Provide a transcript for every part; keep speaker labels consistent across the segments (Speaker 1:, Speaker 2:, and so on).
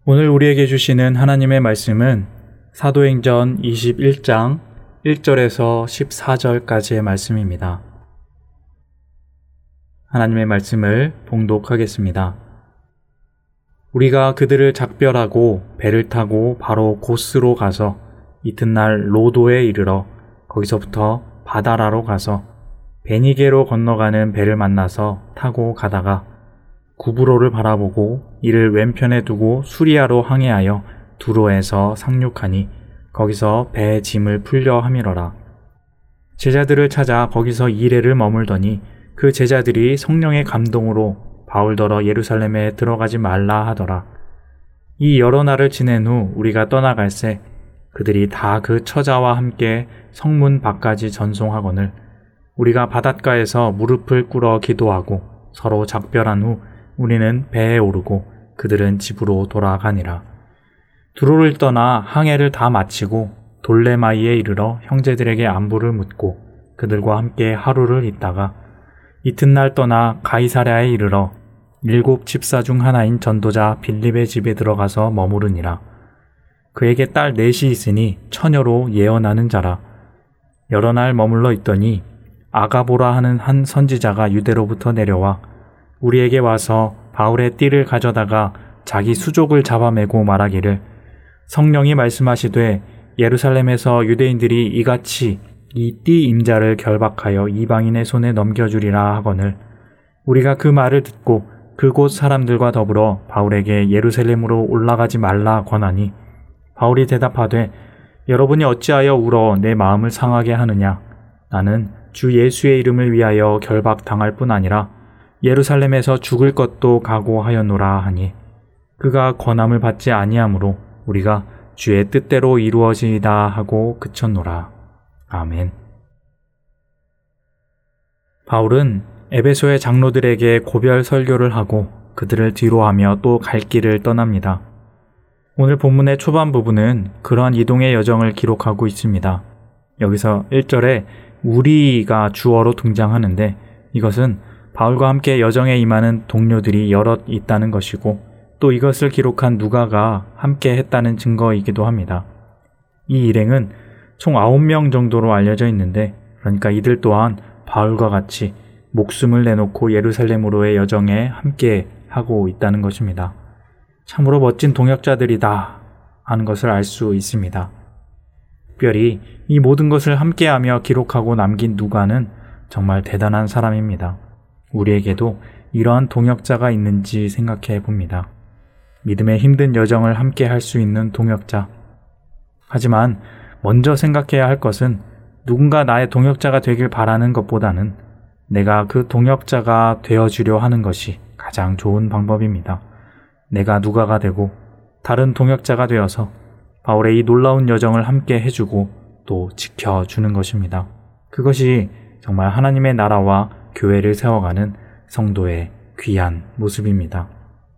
Speaker 1: 오늘 우리에게 주시는 하나님의 말씀은 사도행전 21장 1절에서 14절까지의 말씀입니다. 하나님의 말씀을 봉독하겠습니다. 우리가 그들을 작별하고 배를 타고 바로 고스로 가서 이튿날 로도에 이르러 거기서부터 바다라로 가서 베니게로 건너가는 배를 만나서 타고 가다가 구브로를 바라보고 이를 왼편에 두고 수리아로 항해하여 두로에서 상륙하니 거기서 배의 짐을 풀려 함이러라. 제자들을 찾아 거기서 2일을 머물더니 그 제자들이 성령의 감동으로 바울더러 예루살렘에 들어가지 말라 하더라. 이 여러 날을 지낸 후 우리가 떠나갈새 그들이 다 그 처자와 함께 성문 밖까지 전송하거늘 우리가 바닷가에서 무릎을 꿇어 기도하고 서로 작별한 후 우리는 배에 오르고 그들은 집으로 돌아가니라. 두로를 떠나 항해를 다 마치고 돌레마이에 이르러 형제들에게 안부를 묻고 그들과 함께 하루를 있다가 이튿날 떠나 가이사랴에 이르러 7 집사 중 하나인 전도자 빌립의 집에 들어가서 머무르니라. 그에게 딸 넷이 있으니 처녀로 예언하는 자라. 여러 날 머물러 있더니 아가보라 하는 한 선지자가 유대로부터 내려와 우리에게 와서 바울의 띠를 가져다가 자기 수족을 잡아매고 말하기를 성령이 말씀하시되 예루살렘에서 유대인들이 이같이 이 띠 임자를 결박하여 이방인의 손에 넘겨주리라 하거늘 우리가 그 말을 듣고 그곳 사람들과 더불어 바울에게 예루살렘으로 올라가지 말라 권하니 바울이 대답하되 여러분이 어찌하여 울어 내 마음을 상하게 하느냐. 나는 주 예수의 이름을 위하여 결박당할 뿐 아니라 예루살렘에서 죽을 것도 각오하였노라 하니 그가 권함을 받지 아니하므로 우리가 주의 뜻대로 이루어지이다 하고 그쳤노라. 아멘. 바울은 에베소의 장로들에게 고별 설교를 하고 그들을 뒤로하며 또 갈 길을 떠납니다. 오늘 본문의 초반 부분은 그러한 이동의 여정을 기록하고 있습니다. 여기서 1절에 우리가 주어로 등장하는데 이것은 바울과 함께 여정에 임하는 동료들이 여럿 있다는 것이고 또 이것을 기록한 누가가 함께 했다는 증거이기도 합니다. 이 일행은 총 9명 정도로 알려져 있는데 그러니까 이들 또한 바울과 같이 목숨을 내놓고 예루살렘으로의 여정에 함께 하고 있다는 것입니다. 참으로 멋진 동역자들이다 하는 것을 알 수 있습니다. 특별히 이 모든 것을 함께하며 기록하고 남긴 누가는 정말 대단한 사람입니다. 우리에게도 이러한 동역자가 있는지 생각해 봅니다. 믿음의 힘든 여정을 함께 할 수 있는 동역자. 하지만 먼저 생각해야 할 것은 누군가 나의 동역자가 되길 바라는 것보다는 내가 그 동역자가 되어주려 하는 것이 가장 좋은 방법입니다. 내가 누가가 되고 다른 동역자가 되어서 바울의 이 놀라운 여정을 함께 해주고 또 지켜주는 것입니다. 그것이 정말 하나님의 나라와 교회를 세워가는 성도의 귀한 모습입니다.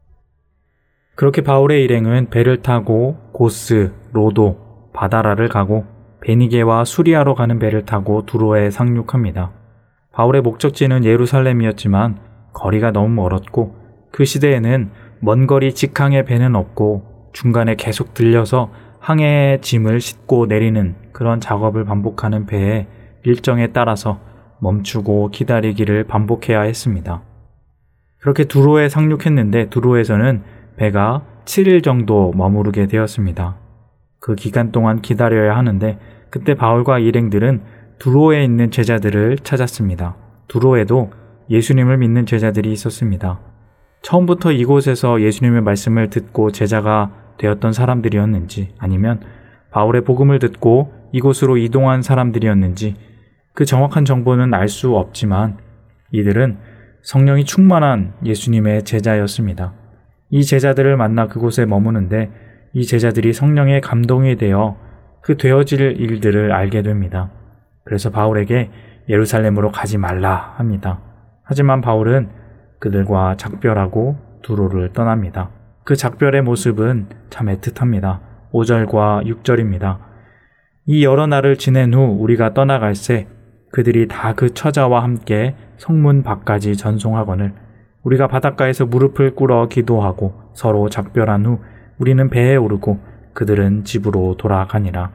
Speaker 1: 그렇게 바울의 일행은 배를 타고 고스, 로도, 바다라를 가고 베니게와 수리아로 가는 배를 타고 두로에 상륙합니다. 바울의 목적지는 예루살렘이었지만 거리가 너무 멀었고 그 시대에는 먼 거리 직항의 배는 없고 중간에 계속 들려서 항해의 짐을 싣고 내리는 그런 작업을 반복하는 배의 일정에 따라서 멈추고 기다리기를 반복해야 했습니다. 그렇게 두로에 상륙했는데 두로에서는 배가 7일 정도 머무르게 되었습니다. 그 기간 동안 기다려야 하는데 그때 바울과 일행들은 두로에 있는 제자들을 찾았습니다. 두로에도 예수님을 믿는 제자들이 있었습니다. 처음부터 이곳에서 예수님의 말씀을 듣고 제자가 되었던 사람들이었는지 아니면 바울의 복음을 듣고 이곳으로 이동한 사람들이었는지 그 정확한 정보는 알 수 없지만 이들은 성령이 충만한 예수님의 제자였습니다. 이 제자들을 만나 그곳에 머무는데 이 제자들이 성령의 감동이 되어 그 되어질 일들을 알게 됩니다. 그래서 바울에게 예루살렘으로 가지 말라 합니다. 하지만 바울은 그들과 작별하고 두로를 떠납니다. 그 작별의 모습은 참 애틋합니다. 5절과 6절입니다. 이 여러 날을 지낸 후 우리가 떠나갈새 그들이 다 그 처자와 함께 성문 밖까지 전송하거늘 우리가 바닷가에서 무릎을 꿇어 기도하고 서로 작별한 후 우리는 배에 오르고 그들은 집으로 돌아가니라.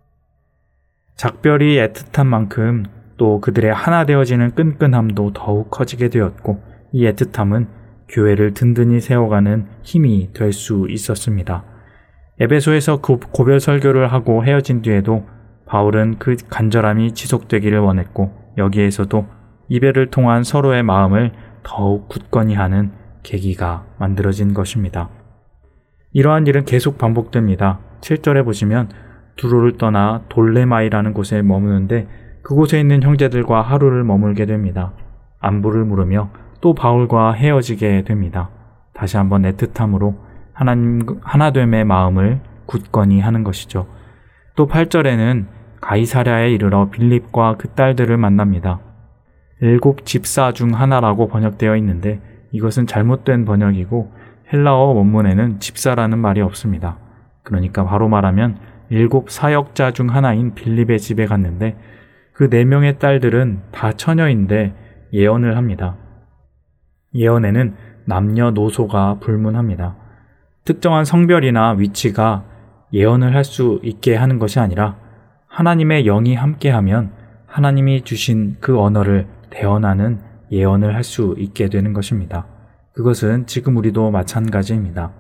Speaker 1: 작별이 애틋한 만큼 또 그들의 하나 되어지는 끈끈함도 더욱 커지게 되었고 이 애틋함은 교회를 든든히 세워가는 힘이 될 수 있었습니다. 에베소에서 고별 설교를 하고 헤어진 뒤에도 바울은 그 간절함이 지속되기를 원했고 여기에서도 이별을 통한 서로의 마음을 더욱 굳건히 하는 계기가 만들어진 것입니다. 이러한 일은 계속 반복됩니다. 7절에 보시면 두로를 떠나 돌레마이라는 곳에 머무는데 그곳에 있는 형제들과 하루를 머물게 됩니다. 안부를 물으며 또 바울과 헤어지게 됩니다. 다시 한번 애틋함으로 하나됨의 마음을 굳건히 하는 것이죠. 또 8절에는 가이사랴에 이르러 빌립과 그 딸들을 만납니다. 7 집사 중 하나라고 번역되어 있는데 이것은 잘못된 번역이고 헬라어 원문에는 집사라는 말이 없습니다. 그러니까 바로 말하면 7 사역자 중 하나인 빌립의 집에 갔는데 그 4명의 딸들은 다 처녀인데 예언을 합니다. 예언에는 남녀노소가 불문합니다. 특정한 성별이나 위치가 예언을 할 수 있게 하는 것이 아니라 하나님의 영이 함께하면 하나님이 주신 그 언어를 대언하는 예언을 할 수 있게 되는 것입니다. 그것은 지금 우리도 마찬가지입니다.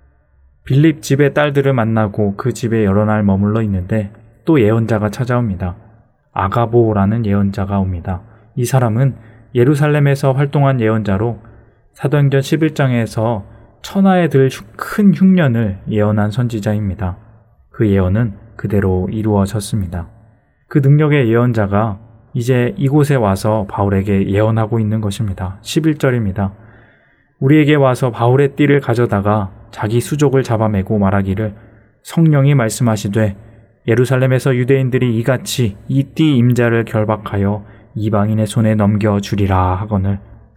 Speaker 1: 빌립 집의 딸들을 만나고 그 집에 여러 날 머물러 있는데 또 예언자가 찾아옵니다. 아가보라는 예언자가 옵니다. 이 사람은 예루살렘에서 활동한 예언자로 사도행전 11장에서 천하에 들 큰 흉년을 예언한 선지자입니다. 그 예언은 그대로 이루어졌습니다. 그 능력의 예언자가 이제 이곳에 와서 바울에게 예언하고 있는 것입니다. 11절입니다. 우리에게 와서 바울의 띠를 가져다가 자기 수족을 잡아매고 말하기를 성령이 말씀하시되 예루살렘에서 유대인들이 이같이 이 띠 임자를 결박하여 이방인의 손에 넘겨주리라 하거늘.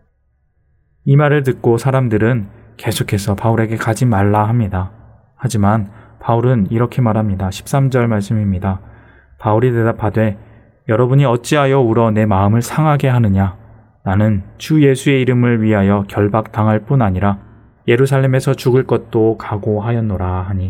Speaker 1: 이 말을 듣고 사람들은 계속해서 바울에게 가지 말라 합니다. 하지만 바울은 이렇게 말합니다. 13절 말씀입니다. 바울이 대답하되 여러분이 어찌하여 울어 내 마음을 상하게 하느냐. 나는 주 예수의 이름을 위하여 결박당할 뿐 아니라 예루살렘에서 죽을 것도 각오하였노라 하니.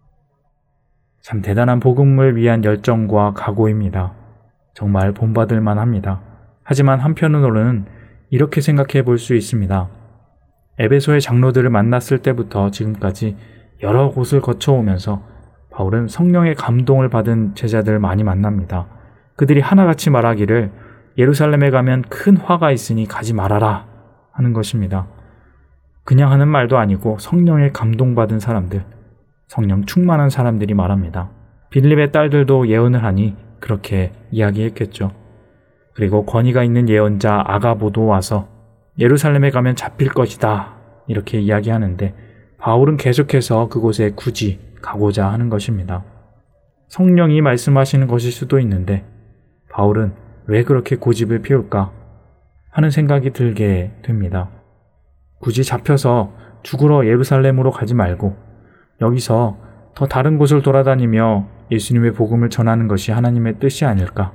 Speaker 1: 참 대단한 복음을 위한 열정과 각오입니다. 정말 본받을 만합니다. 하지만 한편으로는 이렇게 생각해 볼 수 있습니다. 에베소의 장로들을 만났을 때부터 지금까지 여러 곳을 거쳐오면서 바울은 성령의 감동을 받은 제자들을 많이 만납니다. 그들이 하나같이 말하기를 예루살렘에 가면 큰 화가 있으니 가지 말아라 하는 것입니다. 그냥 하는 말도 아니고 성령의 감동받은 사람들, 성령 충만한 사람들이 말합니다. 빌립의 딸들도 예언을 하니 그렇게 이야기했겠죠. 그리고 권위가 있는 예언자 아가보도 와서 예루살렘에 가면 잡힐 것이다 이렇게 이야기하는데 바울은 계속해서 그곳에 굳이 가고자 하는 것입니다. 성령이 말씀하시는 것일 수도 있는데 바울은 왜 그렇게 고집을 피울까 하는 생각이 들게 됩니다. 굳이 잡혀서 죽으러 예루살렘으로 가지 말고 여기서 더 다른 곳을 돌아다니며 예수님의 복음을 전하는 것이 하나님의 뜻이 아닐까.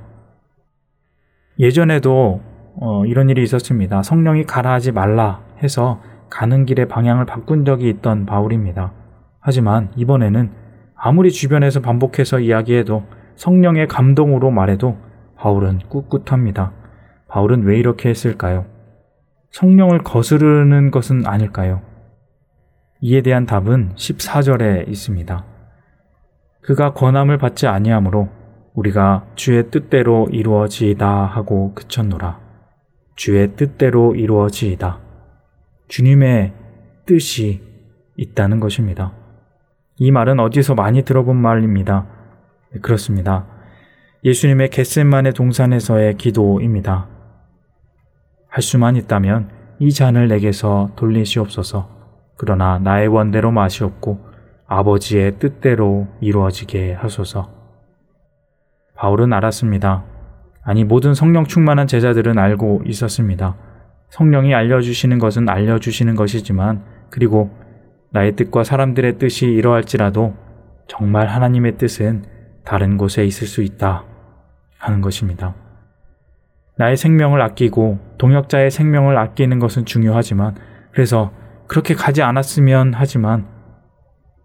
Speaker 1: 예전에도 이런 일이 있었습니다. 성령이 가라 하지 말라 해서 가는 길의 방향을 바꾼 적이 있던 바울입니다. 하지만 이번에는 아무리 주변에서 반복해서 이야기해도 성령의 감동으로 말해도 바울은 꿋꿋합니다. 바울은 왜 이렇게 했을까요? 성령을 거스르는 것은 아닐까요? 이에 대한 답은 14절에 있습니다. 그가 권함을 받지 아니하므로 우리가 주의 뜻대로 이루어지이다 하고 그쳤노라. 주의 뜻대로 이루어지이다. 주님의 뜻이 있다는 것입니다. 이 말은 어디서 많이 들어본 말입니다. 그렇습니다. 예수님의 겟세마네 동산에서의 기도입니다. 할 수만 있다면 이 잔을 내게서 돌리시옵소서. 그러나 나의 원대로 마시옵고 아버지의 뜻대로 이루어지게 하소서. 바울은 알았습니다. 아니 모든 성령 충만한 제자들은 알고 있었습니다. 성령이 알려주시는 것은 알려주시는 것이지만 그리고 나의 뜻과 사람들의 뜻이 이러할지라도 정말 하나님의 뜻은 다른 곳에 있을 수 있다 하는 것입니다. 나의 생명을 아끼고 동역자의 생명을 아끼는 것은 중요하지만 그래서 그렇게 가지 않았으면 하지만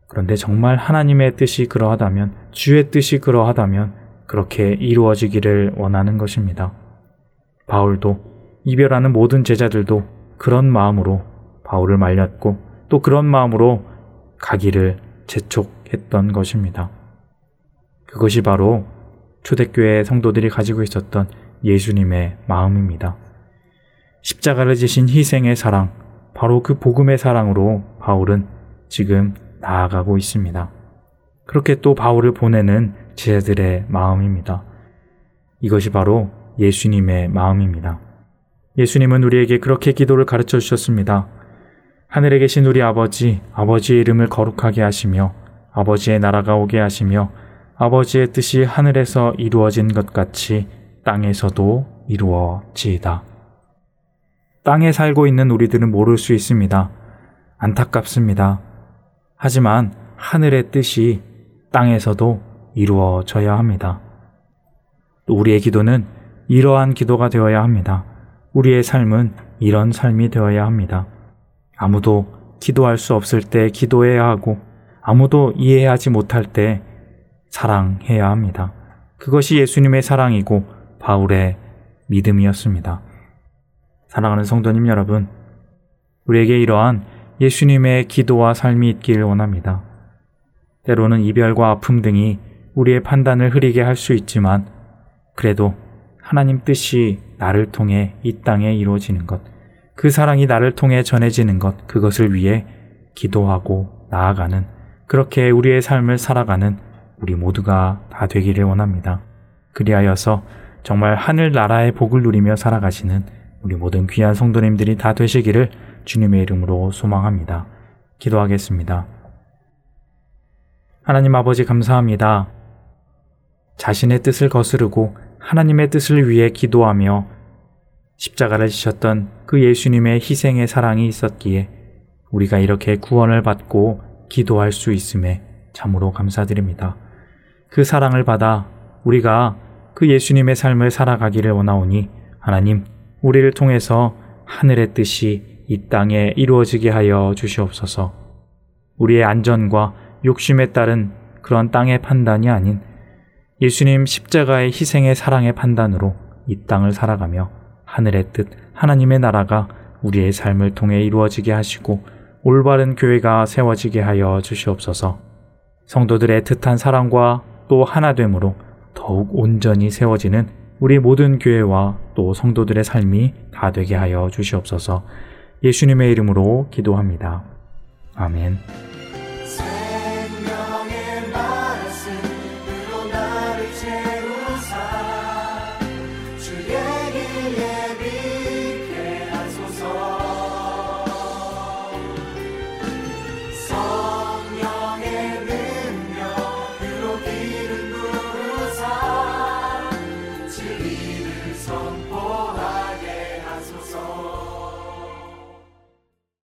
Speaker 1: 그런데 정말 하나님의 뜻이 그러하다면, 주의 뜻이 그러하다면 그렇게 이루어지기를 원하는 것입니다. 바울도, 이별하는 모든 제자들도 그런 마음으로 바울을 말렸고 또 그런 마음으로 가기를 재촉했던 것입니다. 그것이 바로 초대교회 성도들이 가지고 있었던 예수님의 마음입니다. 십자가를 지신 희생의 사랑, 바로 그 복음의 사랑으로 바울은 지금 나아가고 있습니다. 그렇게 또 바울을 보내는 제자들의 마음입니다. 이것이 바로 예수님의 마음입니다. 예수님은 우리에게 그렇게 기도를 가르쳐 주셨습니다. 하늘에 계신 우리 아버지, 아버지의 이름을 거룩하게 하시며 아버지의 나라가 오게 하시며 아버지의 뜻이 하늘에서 이루어진 것 같이 땅에서도 이루어지이다. 땅에 살고 있는 우리들은 모를 수 있습니다. 안타깝습니다. 하지만 하늘의 뜻이 땅에서도 이루어져야 합니다. 또 우리의 기도는 이러한 기도가 되어야 합니다. 우리의 삶은 이런 삶이 되어야 합니다. 아무도 기도할 수 없을 때 기도해야 하고 아무도 이해하지 못할 때 사랑해야 합니다. 그것이 예수님의 사랑이고 바울의 믿음이었습니다. 사랑하는 성도님 여러분, 우리에게 이러한 예수님의 기도와 삶이 있기를 원합니다. 때로는 이별과 아픔 등이 우리의 판단을 흐리게 할 수 있지만 그래도 하나님 뜻이 나를 통해 이 땅에 이루어지는 것, 그 사랑이 나를 통해 전해지는 것, 그것을 위해 기도하고 나아가는, 그렇게 우리의 삶을 살아가는 우리 모두가 다 되기를 원합니다. 그리하여서 정말 하늘나라의 복을 누리며 살아가시는 우리 모든 귀한 성도님들이 다 되시기를 주님의 이름으로 소망합니다. 기도하겠습니다. 하나님 아버지 감사합니다. 자신의 뜻을 거스르고 하나님의 뜻을 위해 기도하며 십자가를 지셨던 그 예수님의 희생의 사랑이 있었기에 우리가 이렇게 구원을 받고 기도할 수 있음에 참으로 감사드립니다. 그 사랑을 받아 우리가 그 예수님의 삶을 살아가기를 원하오니 하나님, 우리를 통해서 하늘의 뜻이 이 땅에 이루어지게 하여 주시옵소서. 우리의 안전과 욕심에 따른 그런 땅의 판단이 아닌 예수님 십자가의 희생의 사랑의 판단으로 이 땅을 살아가며 하늘의 뜻, 하나님의 나라가 우리의 삶을 통해 이루어지게 하시고 올바른 교회가 세워지게 하여 주시옵소서. 성도들의 애틋한 사랑과 또 하나됨으로 더욱 온전히 세워지는 우리 모든 교회와 또 성도들의 삶이 다 되게 하여 주시옵소서. 예수님의 이름으로 기도합니다. 아멘.